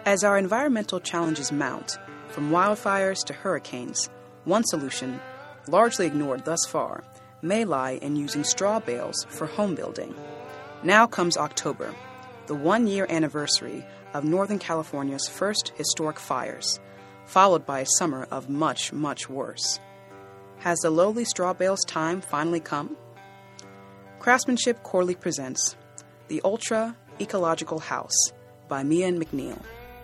As our environmental challenges mount, from wildfires to hurricanes, one solution, largely ignored thus far, may lie in using straw bales for home building. Now comes October, the one-year anniversary of Northern California's first historic fires, followed by a summer of much, much worse. Has the lowly straw bale's time finally come? Craftsmanship Quarterly presents The Ultra Ecological House by Mian McNeil.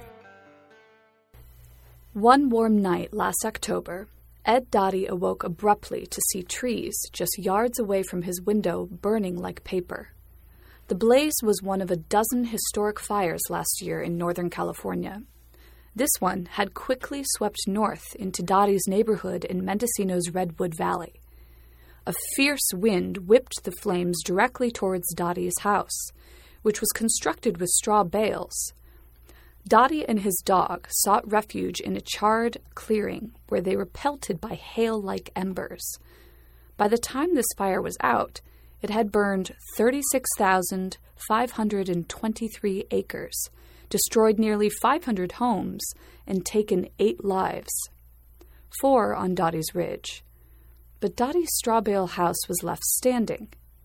One warm night last October, Ed Dottie awoke abruptly to see trees just yards away from his window burning like paper. The blaze was one of a dozen historic fires last year in Northern California. This one had quickly swept north into Dottie's neighborhood in Mendocino's Redwood Valley. A fierce wind whipped the flames directly towards Dottie's house, which was constructed with straw bales. Dottie and his dog sought refuge in a charred clearing where they were pelted by hail-like embers. By the time this fire was out, it had burned 36,523 acres, destroyed nearly 500 homes, and taken 8 lives. 4 on Dottie's Ridge. But Dottie's straw bale house was left standing.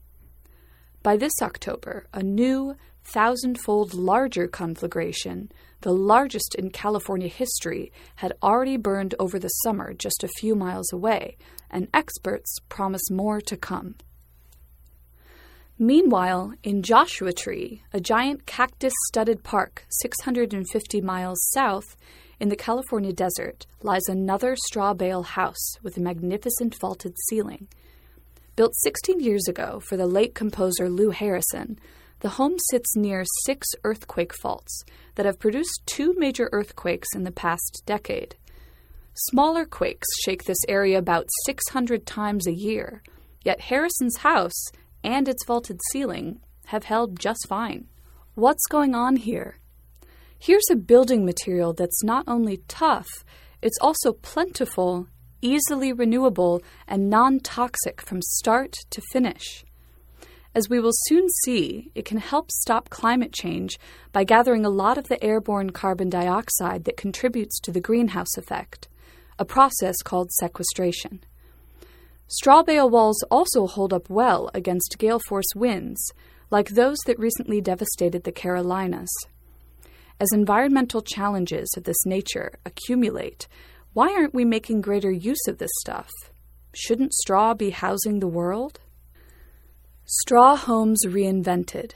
By this October, a new, 1,000-fold larger conflagration, the largest in California history, had already burned over the summer just a few miles away, and experts promise more to come. Meanwhile, in Joshua Tree, a giant cactus-studded park 650 miles south in the California desert, lies another straw bale house with a magnificent vaulted ceiling. Built 16 years ago for the late composer Lou Harrison, the home sits near 6 earthquake faults that have produced 2 major earthquakes in the past decade. Smaller quakes shake this area about 600 times a year, yet Harrison's house and its vaulted ceiling have held just fine. What's going on here? Here's a building material that's not only tough, it's also plentiful, easily renewable, and non-toxic from start to finish. As we will soon see, it can help stop climate change by gathering a lot of the airborne carbon dioxide that contributes to the greenhouse effect, a process called sequestration. Straw bale walls also hold up well against gale force winds, like those that recently devastated the Carolinas. As environmental challenges of this nature accumulate, why aren't we making greater use of this stuff? Shouldn't straw be housing the world? Straw homes reinvented.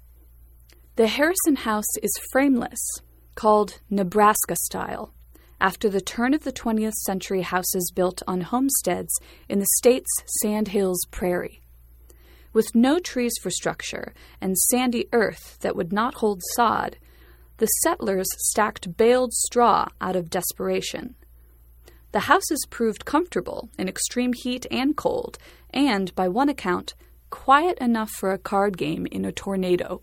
The Harrison house is frameless, called Nebraska style, after the turn of the 20th century houses built on homesteads in the state's Sandhills Prairie. With no trees for structure and sandy earth that would not hold sod, the settlers stacked baled straw out of desperation. The houses proved comfortable in extreme heat and cold, and, by one account, quiet enough for a card game in a tornado.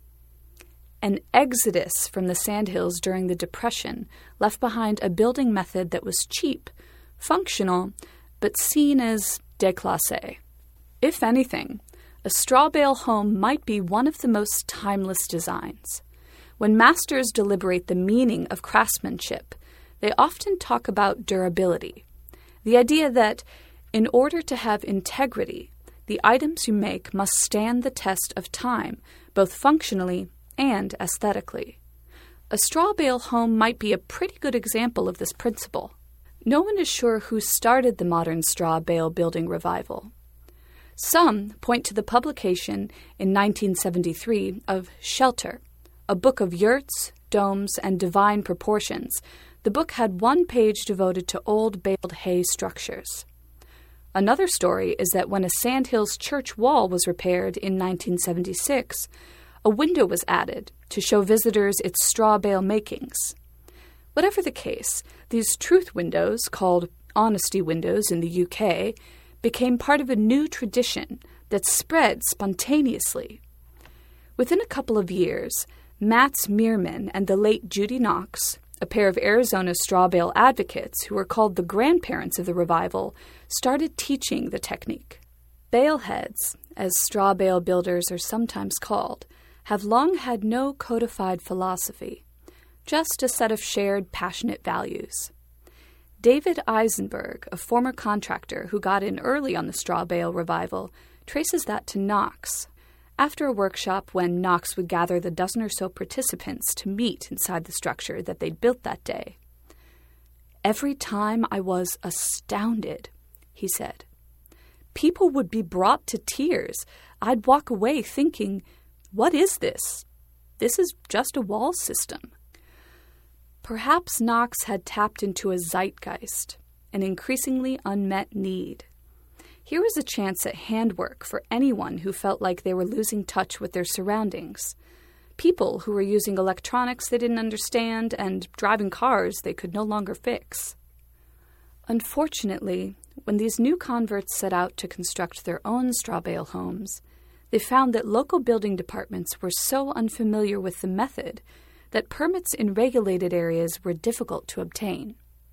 An exodus from the Sandhills during the Depression left behind a building method that was cheap, functional, but seen as déclassé. If anything, a straw bale home might be one of the most timeless designs. When masters deliberate the meaning of craftsmanship, they often talk about durability, the idea that, in order to have integrity, the items you make must stand the test of time, both functionally and aesthetically. A straw bale home might be a pretty good example of this principle. No one is sure who started the modern straw bale building revival. Some point to the publication in 1973 of Shelter, a book of yurts, domes, and divine proportions. The book had 1 page devoted to old baled hay structures. Another story is that when a Sandhills church wall was repaired in 1976, a window was added to show visitors its straw bale makings. Whatever the case, these truth windows, called honesty windows in the UK, became part of a new tradition that spread spontaneously. Within a couple of years, Mats Meerman and the late Judy Knox, a pair of Arizona straw bale advocates who were called the grandparents of the revival, started teaching the technique. Bale heads, as straw bale builders are sometimes called, have long had no codified philosophy. just a set of shared, passionate values. David Eisenberg, a former contractor who got in early on the straw bale revival, traces that to Knox. After a workshop when Knox would gather the dozen or so participants to meet inside the structure that they'd built that day. "Every time I was astounded," he said. "People would be brought to tears. I'd walk away thinking, what is this? This is just a wall system." Perhaps Knox had tapped into a zeitgeist, an increasingly unmet need. Here was a chance at handwork for anyone who felt like they were losing touch with their surroundings. People who were using electronics they didn't understand and driving cars they could no longer fix. Unfortunately, when these new converts set out to construct their own straw bale homes, they found that local building departments were so unfamiliar with the method that permits in regulated areas were difficult to obtain.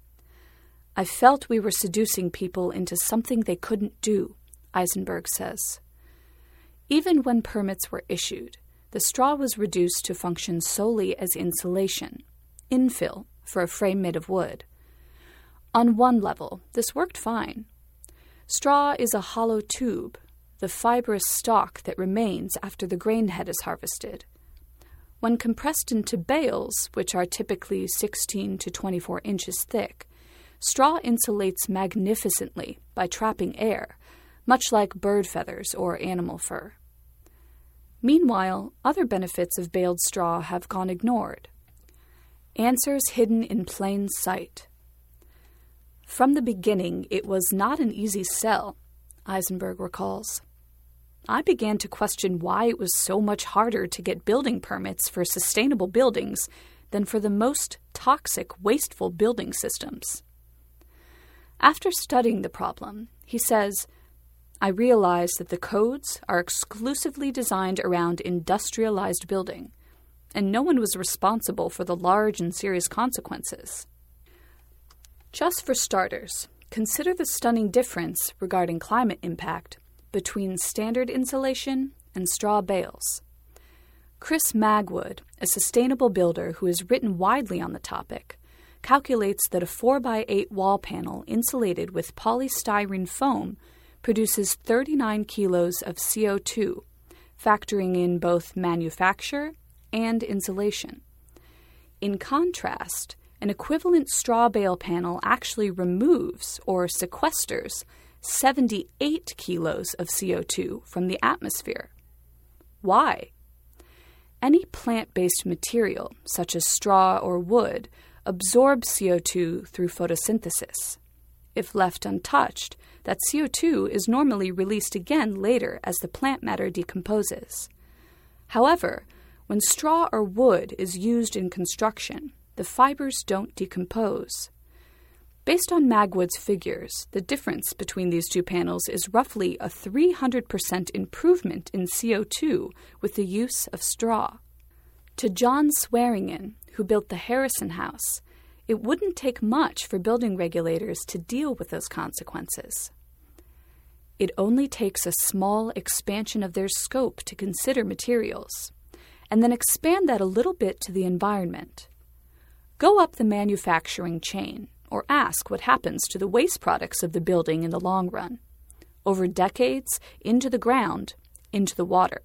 "I felt we were seducing people into something they couldn't do," Eisenberg says. Even when permits were issued, the straw was reduced to function solely as insulation, infill for a frame made of wood. On one level, this worked fine. Straw is a hollow tube, the fibrous stalk that remains after the grain head is harvested. When compressed into bales, which are typically 16 to 24 inches thick, straw insulates magnificently by trapping air, much like bird feathers or animal fur. Meanwhile, other benefits of baled straw have gone ignored. Answers hidden in plain sight. "From the beginning, it was not an easy sell," Eisenberg recalls. "I began to question why it was so much harder to get building permits for sustainable buildings than for the most toxic, wasteful building systems." After studying the problem, he says, "I realized that the codes are exclusively designed around industrialized building, and no one was responsible for the large and serious consequences." Just for starters, consider the stunning difference regarding climate impact between standard insulation and straw bales. Chris Magwood, a sustainable builder who has written widely on the topic, calculates that a 4x8 wall panel insulated with polystyrene foam produces 39 kilos of CO2, factoring in both manufacture and insulation. In contrast, an equivalent straw bale panel actually removes or sequesters 78 kilos of CO2 from the atmosphere. Why? Any plant-based material, such as straw or wood, absorbs CO2 through photosynthesis. If left untouched, that CO2 is normally released again later as the plant matter decomposes. However, when straw or wood is used in construction, the fibers don't decompose. Based on Magwood's figures, the difference between these two panels is roughly a 300% improvement in CO2 with the use of straw. To John Swearingen, who built the Harrison House, it wouldn't take much for building regulators to deal with those consequences. It only takes a small expansion of their scope to consider materials, and then expand that a little bit to the environment. Go up the manufacturing chain, or ask what happens to the waste products of the building in the long run. Over decades, into the ground, into the water.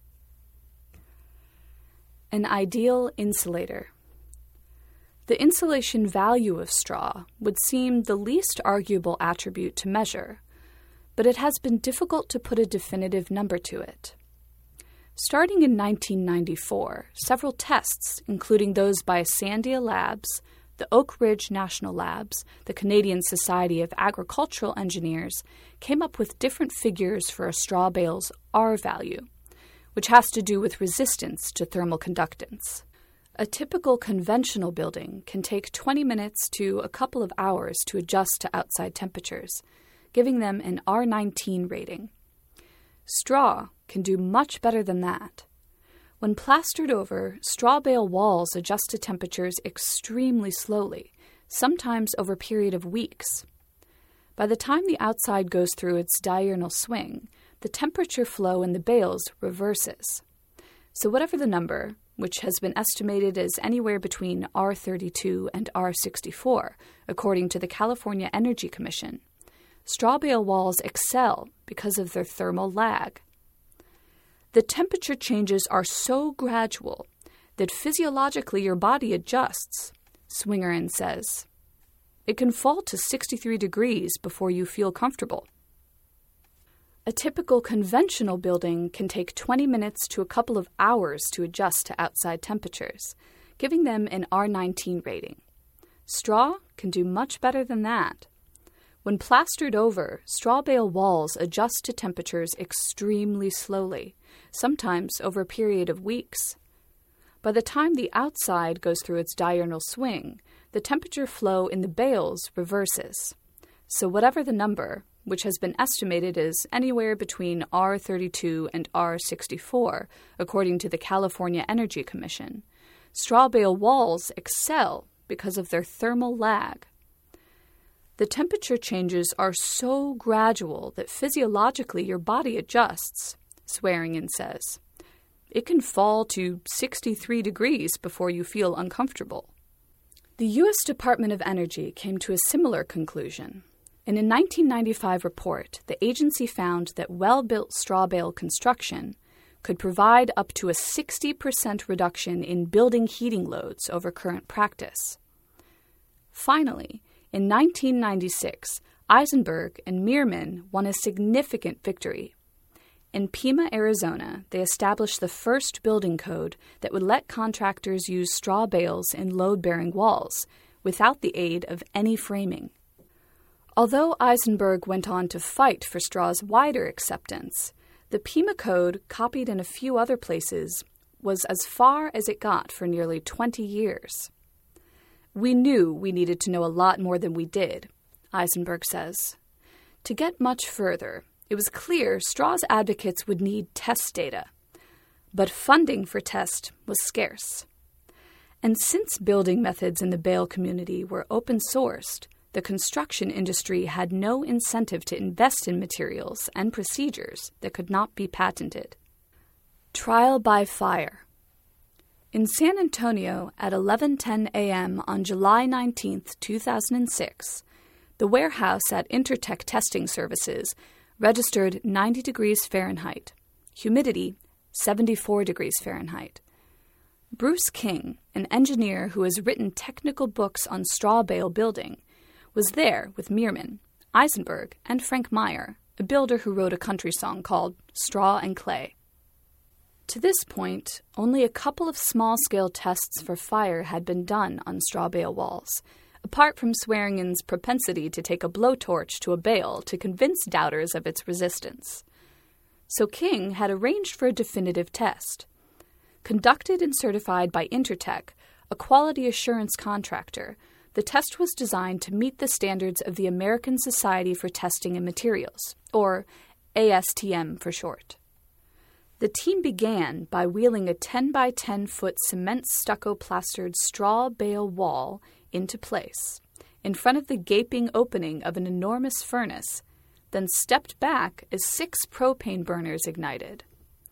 An ideal insulator. The insulation value of straw would seem the least arguable attribute to measure, but it has been difficult to put a definitive number to it. Starting in 1994, several tests, including those by Sandia Labs, the Oak Ridge National Labs, the Canadian Society of Agricultural Engineers, came up with different figures for a straw bale's R value, which has to do with resistance to thermal conductance. A typical conventional building can take 20 minutes to a couple of hours to adjust to outside temperatures, giving them an R19 rating. Straw can do much better than that. When plastered over, straw bale walls adjust to temperatures extremely slowly, sometimes over a period of weeks. By the time the outside goes through its diurnal swing, the temperature flow in the bales reverses. So whatever the number, which has been estimated as anywhere between R32 and R64, according to the California Energy Commission, straw bale walls excel because of their thermal lag. The temperature changes are so gradual that physiologically your body adjusts, Swingerin says. It can fall to 63 degrees before you feel comfortable. A typical conventional building can take 20 minutes to a couple of hours to adjust to outside temperatures, giving them an R19 rating. Straw can do much better than that. When plastered over, straw bale walls adjust to temperatures extremely slowly, sometimes over a period of weeks. By the time the outside goes through its diurnal swing, the temperature flow in the bales reverses. So whatever the number, which has been estimated as anywhere between R32 and R64, according to the California Energy Commission, straw bale walls excel because of their thermal lag. The temperature changes are so gradual that physiologically your body adjusts, Swearingen says. It can fall to 63 degrees before you feel uncomfortable. The U.S. Department of Energy came to a similar conclusion. In a 1995 report, the agency found that well-built straw bale construction could provide up to a 60% reduction in building heating loads over current practice. Finally, in 1996, Eisenberg and Meerman won a significant victory. In Pima, Arizona, they established the first building code that would let contractors use straw bales in load-bearing walls without the aid of any framing. Although Eisenberg went on to fight for straw's wider acceptance, the Pima code, copied in a few other places, was as far as it got for nearly 20 years. We knew we needed to know a lot more than we did, Eisenberg says. To get much further, it was clear straw's advocates would need test data, but funding for test was scarce. And since building methods in the bale community were open-sourced, the construction industry had no incentive to invest in materials and procedures that could not be patented. Trial by fire. In San Antonio at 11:10 a.m. on July 19, 2006, the warehouse at Intertech Testing Services registered 90 degrees Fahrenheit, humidity 74 degrees Fahrenheit. Bruce King, an engineer who has written technical books on straw bale building, was there with Meerman, Eisenberg, and Frank Meyer, a builder who wrote a country song called Straw and Clay. To this point, only a couple of small-scale tests for fire had been done on straw bale walls, apart from Swearingen's propensity to take a blowtorch to a bale to convince doubters of its resistance. So King had arranged for a definitive test. Conducted and certified by Intertech, a quality assurance contractor, the test was designed to meet the standards of the American Society for Testing and Materials, or ASTM for short. The team began by wheeling a 10 by 10 foot cement stucco plastered straw bale wall into place in front of the gaping opening of an enormous furnace, then stepped back as 6 propane burners ignited.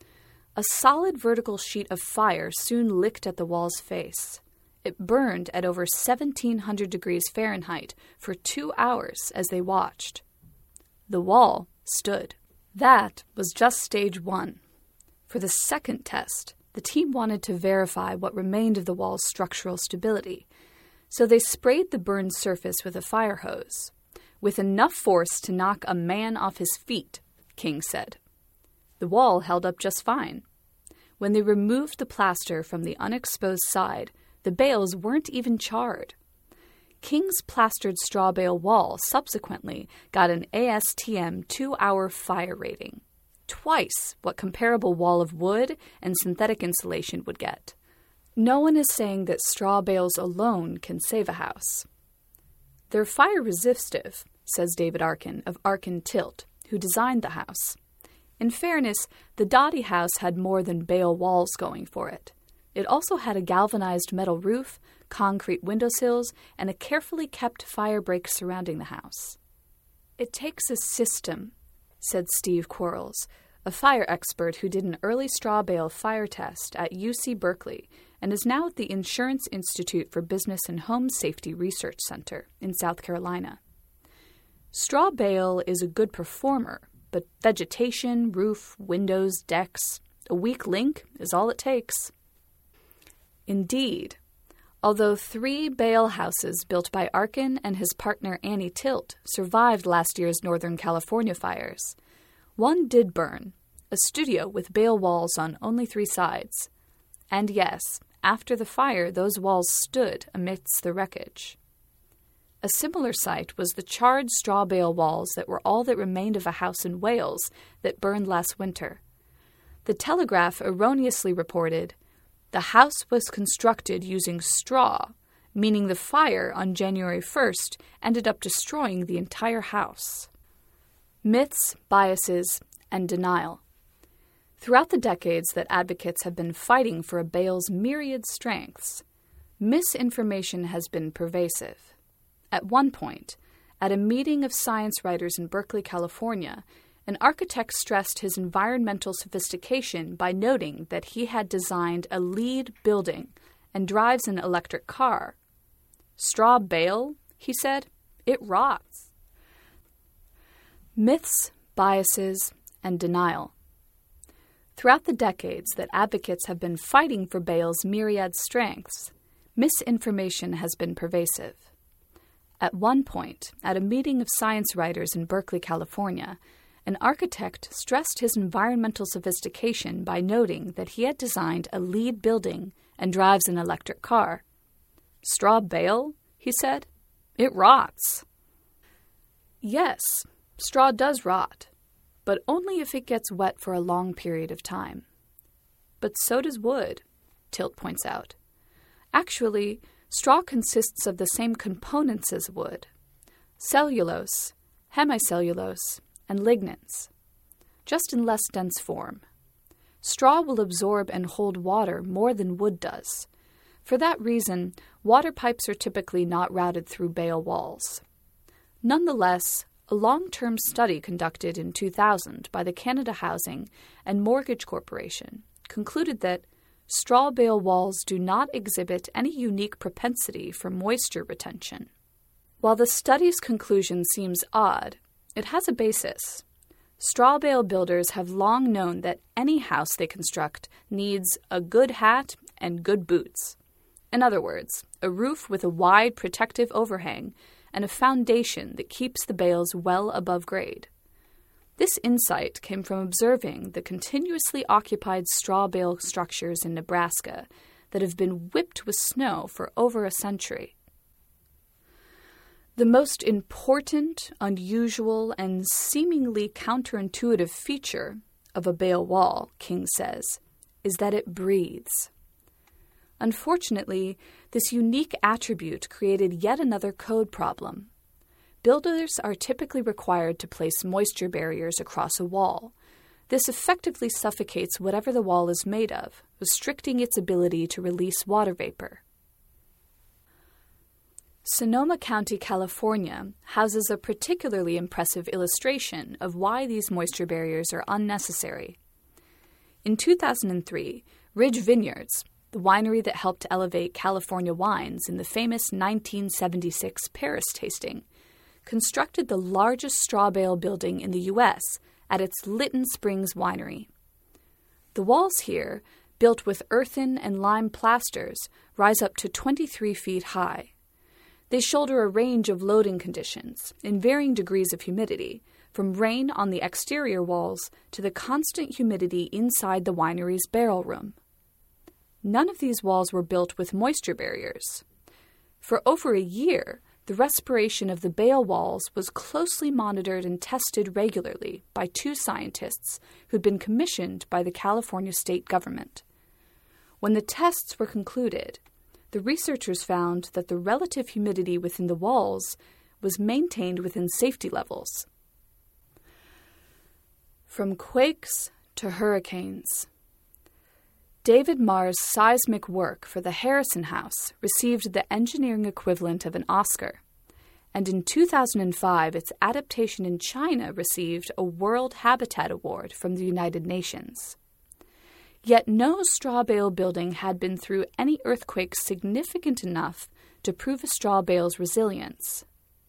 A solid vertical sheet of fire soon licked at the wall's face. It burned at over 1,700 degrees Fahrenheit for 2 hours as they watched. The wall stood. That was just stage 1. For the second test, the team wanted to verify what remained of the wall's structural stability, so they sprayed the burned surface with a fire hose, with enough force to knock a man off his feet, King said. The wall held up just fine. When they removed the plaster from the unexposed side, the bales weren't even charred. King's plastered straw bale wall subsequently got an ASTM 2-hour fire rating, twice what comparable wall of wood and synthetic insulation would get. No one is saying that straw bales alone can save a house. They're fire resistive, says David Arkin of Arkin Tilt, who designed the house. In fairness, the Dottie house had more than bale walls going for it. It also had a galvanized metal roof, concrete windowsills, and a carefully kept fire break surrounding the house. It takes a system, said Steve Quarles, a fire expert who did an early straw bale fire test at UC Berkeley and is now at the Insurance Institute for Business and Home Safety Research Center in South Carolina. Straw bale is a good performer, but vegetation, roof, windows, decks, a weak link is all it takes. Indeed, although 3 bale houses built by Arkin and his partner Annie Tilt survived last year's Northern California fires, one did burn, a studio with bale walls on only 3 sides. And yes, after the fire, those walls stood amidst the wreckage. A similar sight was the charred straw bale walls that were all that remained of a house in Wales that burned last winter. The Telegraph erroneously reported, "The house was constructed using straw," meaning the fire on January 1st ended up destroying the entire house. Myths, biases, and denial. Throughout the decades that advocates have been fighting for a bale's myriad strengths, misinformation has been pervasive. At one point, at a meeting of science writers in Berkeley, California, an architect stressed his environmental sophistication by noting that he had designed a LEED building and drives an electric car. "Straw bale," he said, "it rots." Myths, biases, and denial. Throughout the decades that advocates have been fighting for bale's myriad strengths, misinformation has been pervasive. At one point, at a meeting of science writers in Berkeley, California, an architect stressed his environmental sophistication by noting that he had designed a LEED building and drives an electric car. "Straw bale," he said, "it rots." Yes, straw does rot, but only if it gets wet for a long period of time. But so does wood, Tilt points out. Actually, straw consists of the same components as wood: cellulose, hemicellulose, and lignins, just in less dense form. Straw will absorb and hold water more than wood does. For that reason, water pipes are typically not routed through bale walls. Nonetheless, a long-term study conducted in 2000 by the Canada Housing and Mortgage Corporation concluded that straw bale walls do not exhibit any unique propensity for moisture retention. While the study's conclusion seems odd, it has a basis. Straw bale builders have long known that any house they construct needs a good hat and good boots. In other words, a roof with a wide protective overhang and a foundation that keeps the bales well above grade. This insight came from observing the continuously occupied straw bale structures in Nebraska that have been whipped with snow for over a century. The most important, unusual, and seemingly counterintuitive feature of a bale wall, King says, is that it breathes. Unfortunately, this unique attribute created yet another code problem. Builders are typically required to place moisture barriers across a wall. This effectively suffocates whatever the wall is made of, restricting its ability to release water vapor. Sonoma County, California, houses a particularly impressive illustration of why these moisture barriers are unnecessary. In 2003, Ridge Vineyards, the winery that helped to elevate California wines in the famous 1976 Paris tasting, constructed the largest straw bale building in the U.S. at its Lytton Springs winery. The walls here, built with earthen and lime plasters, rise up to 23 feet high. They shoulder a range of loading conditions in varying degrees of humidity, from rain on the exterior walls to the constant humidity inside the winery's barrel room. None of these walls were built with moisture barriers. For over a year, the respiration of the bale walls was closely monitored and tested regularly by 2 scientists who'd been commissioned by the California state government. When the tests were concluded, the researchers found that the relative humidity within the walls was maintained within safety levels. From quakes to hurricanes. David Marr's seismic work for the Harrison House received the engineering equivalent of an Oscar, and in 2005 its adaptation in China received a World Habitat Award from the United Nations. Yet no straw bale building had been through any earthquake significant enough to prove a straw bale's resilience.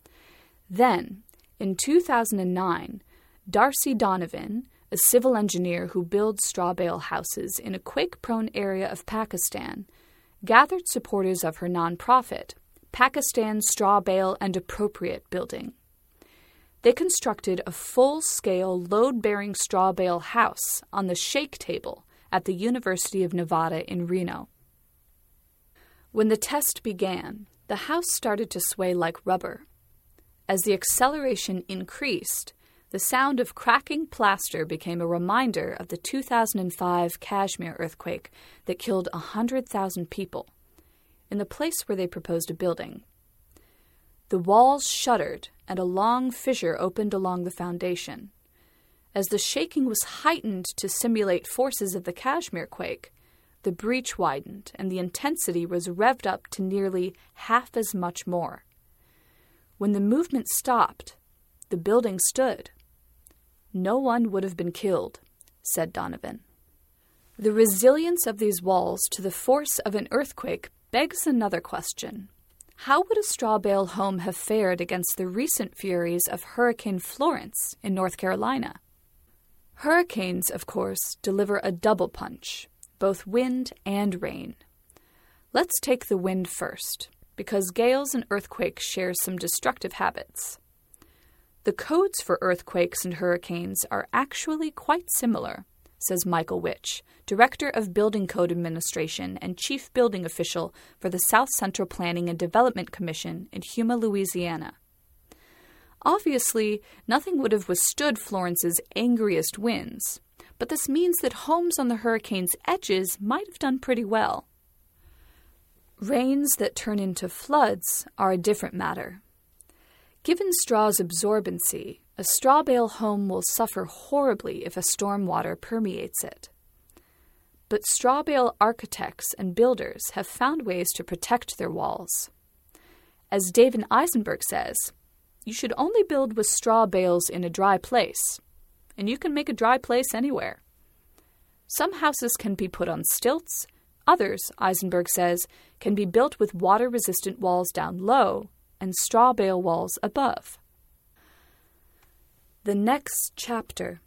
Then, in 2009, Darcy Donovan, a civil engineer who builds straw bale houses in a quake-prone area of Pakistan, gathered supporters of her nonprofit, Pakistan Straw Bale and Appropriate Building. They constructed a full-scale load-bearing straw bale house on the shake table at the University of Nevada in Reno. When the test began, the house started to sway like rubber. As the acceleration increased, the sound of cracking plaster became a reminder of the 2005 Kashmir earthquake that killed 100,000 people, in the place where they proposed a building. The walls shuddered and a long fissure opened along the foundation. As the shaking was heightened to simulate forces of the Kashmir quake, the breach widened and the intensity was revved up to nearly half as much more. When the movement stopped, the building stood. No one would have been killed, said Donovan. The resilience of these walls to the force of an earthquake begs another question. How would a straw bale home have fared against the recent furies of Hurricane Florence in North Carolina? Hurricanes, of course, deliver a double punch, both wind and rain. Let's take the wind first, because gales and earthquakes share some destructive habits. The codes for earthquakes and hurricanes are actually quite similar, says Michael Witch, Director of Building Code Administration and Chief Building Official for the South Central Planning and Development Commission in Yuma, Louisiana. Obviously, nothing would have withstood Florence's angriest winds, but this means that homes on the hurricane's edges might have done pretty well. Rains that turn into floods are a different matter. Given straw's absorbency, a straw bale home will suffer horribly if a storm water permeates it. But straw bale architects and builders have found ways to protect their walls. As David Eisenberg says, you should only build with straw bales in a dry place, and you can make a dry place anywhere. Some houses can be put on stilts. Others, Eisenberg says, can be built with water-resistant walls down low and straw bale walls above. The next chapter.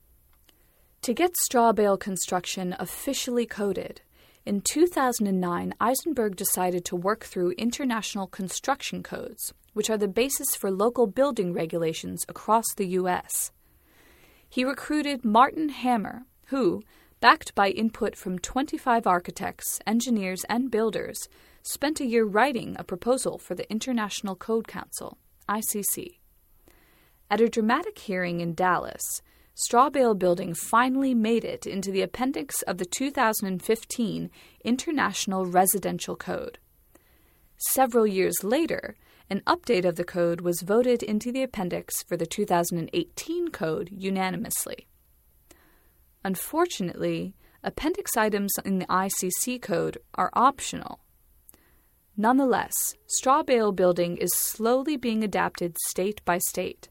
To get straw bale construction officially coded, in 2009, Eisenberg decided to work through international construction codes, which are the basis for local building regulations across the U.S. He recruited Martin Hammer, who, backed by input from 25 architects, engineers, and builders, spent a year writing a proposal for the International Code Council, ICC. At a dramatic hearing in Dallas, straw bale building finally made it into the appendix of the 2015 International Residential Code. Several years later, an update of the code was voted into the appendix for the 2018 code unanimously. Unfortunately, appendix items in the ICC code are optional. Nonetheless, straw bale building is slowly being adapted state by state.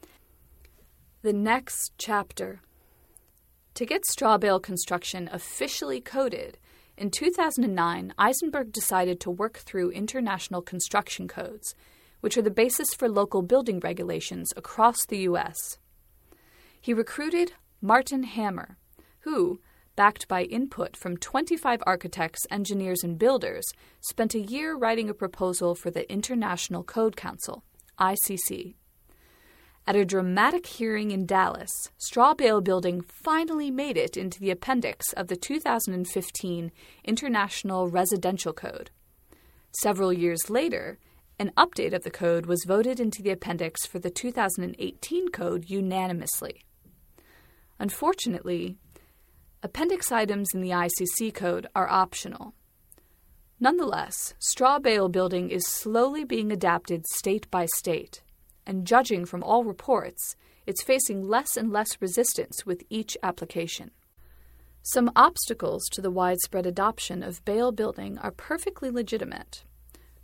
The next chapter. To get straw bale construction officially coded, in 2009, Eisenberg decided to work through international construction codes, which are the basis for local building regulations across the U.S. He recruited Martin Hammer, who, backed by input from 25 architects, engineers, and builders, spent a year writing a proposal for the International Code Council, ICC. At a dramatic hearing in Dallas, straw bale building finally made it into the appendix of the 2015 International Residential Code. Several years later, an update of the code was voted into the appendix for the 2018 code unanimously. Unfortunately, appendix items in the ICC code are optional. Nonetheless, straw bale building is slowly being adapted state by state, and judging from all reports, it's facing less and less resistance with each application. Some obstacles to the widespread adoption of bale building are perfectly legitimate.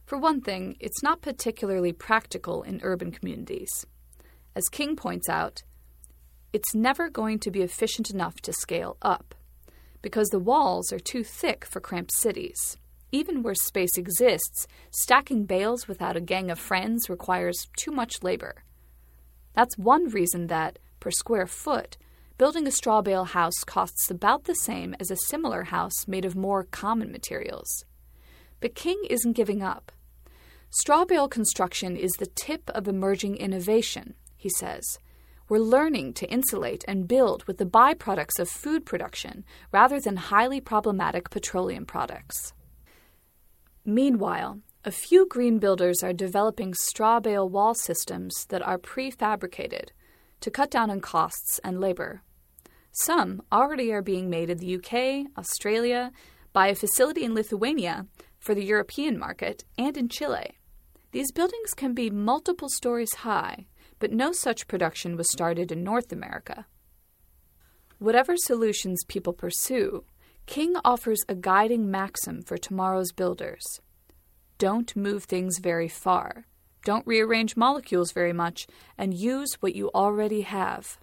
For one thing, it's not particularly practical in urban communities. As King points out, it's never going to be efficient enough to scale up, because the walls are too thick for cramped cities. Even where space exists, stacking bales without a gang of friends requires too much labor. That's one reason that, per square foot, building a straw bale house costs about the same as a similar house made of more common materials. But King isn't giving up. Straw bale construction is the tip of emerging innovation, he says. We're learning to insulate and build with the byproducts of food production rather than highly problematic petroleum products. Meanwhile, a few green builders are developing straw bale wall systems that are prefabricated to cut down on costs and labor. Some already are being made in the UK, Australia, by a facility in Lithuania for the European market, and in Chile. These buildings can be multiple stories high, but no such production was started in North America. Whatever solutions people pursue, King offers a guiding maxim for tomorrow's builders. Don't move things very far. Don't rearrange molecules very much, and use what you already have.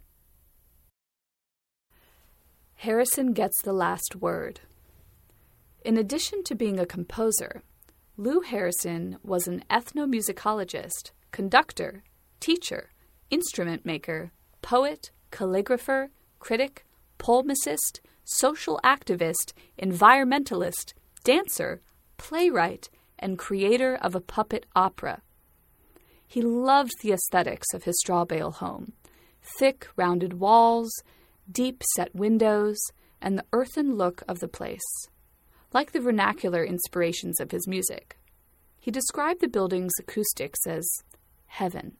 Harrison gets the last word. In addition to being a composer, Lou Harrison was an ethnomusicologist, conductor, teacher, instrument maker, poet, calligrapher, critic, polemicist, social activist, environmentalist, dancer, playwright, and creator of a puppet opera. He loved the aesthetics of his straw bale home: thick, rounded walls, deep set windows, and the earthen look of the place. Like the vernacular inspirations of his music, he described the building's acoustics as heaven.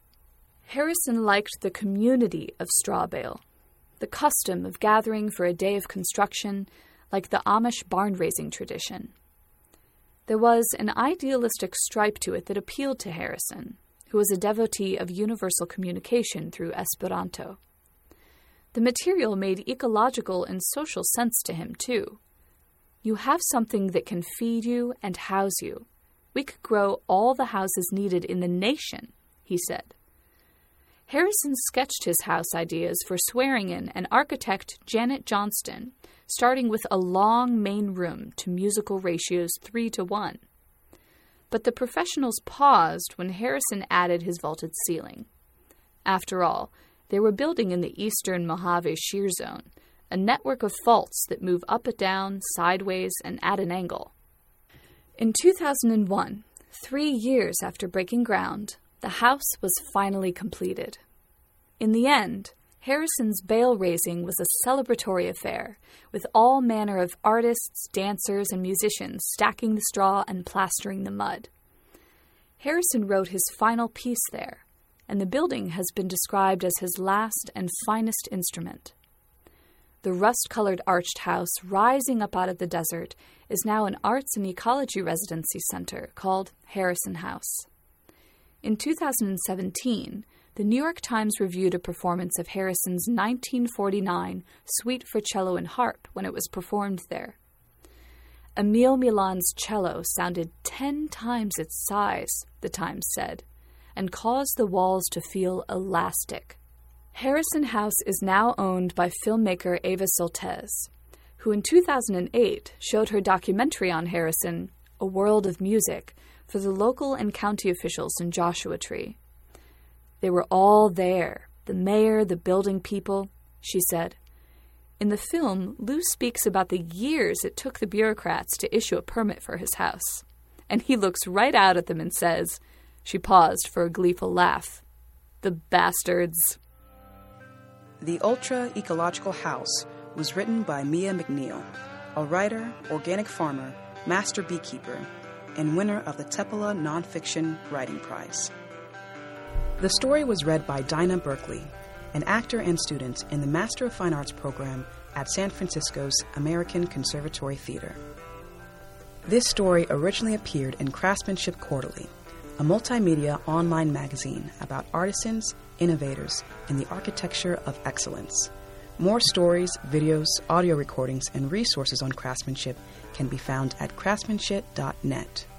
Harrison liked the community of straw bale, the custom of gathering for a day of construction, like the Amish barn-raising tradition. There was an idealistic stripe to it that appealed to Harrison, who was a devotee of universal communication through Esperanto. The material made ecological and social sense to him, too. You have something that can feed you and house you. We could grow all the houses needed in the nation, he said. Harrison sketched his house ideas for swearing-in and architect Janet Johnston, starting with a long main room to musical ratios 3-1. But the professionals paused when Harrison added his vaulted ceiling. After all, they were building in the eastern Mojave Shear Zone, a network of faults that move up and down, sideways, and at an angle. In 2001, 3 years after breaking ground, the house was finally completed. In the end, Harrison's bale raising was a celebratory affair, with all manner of artists, dancers, and musicians stacking the straw and plastering the mud. Harrison wrote his final piece there, and the building has been described as his last and finest instrument. The rust-colored arched house rising up out of the desert is now an arts and ecology residency center called Harrison House. In 2017, the New York Times reviewed a performance of Harrison's 1949 Suite for Cello and Harp when it was performed there. Emile Milan's cello sounded 10 times its size, the Times said, and caused the walls to feel elastic. Harrison House is now owned by filmmaker Ava Soltesz, who in 2008 showed her documentary on Harrison, A World of Music, for the local and county officials in Joshua Tree. They were all there, the mayor, the building people, she said. In the film, Lou speaks about the years it took the bureaucrats to issue a permit for his house. And he looks right out at them and says, she paused for a gleeful laugh, "The bastards." The Ultra Ecological House was written by Mia McNeil, a writer, organic farmer, master beekeeper, and winner of the Tepala Nonfiction Writing Prize. The story was read by Dinah Berkeley, an actor and student in the Master of Fine Arts program at San Francisco's American Conservatory Theater. This story originally appeared in Craftsmanship Quarterly, a multimedia online magazine about artisans, innovators, and the architecture of excellence. More stories, videos, audio recordings, and resources on craftsmanship can be found at craftsmanship.net.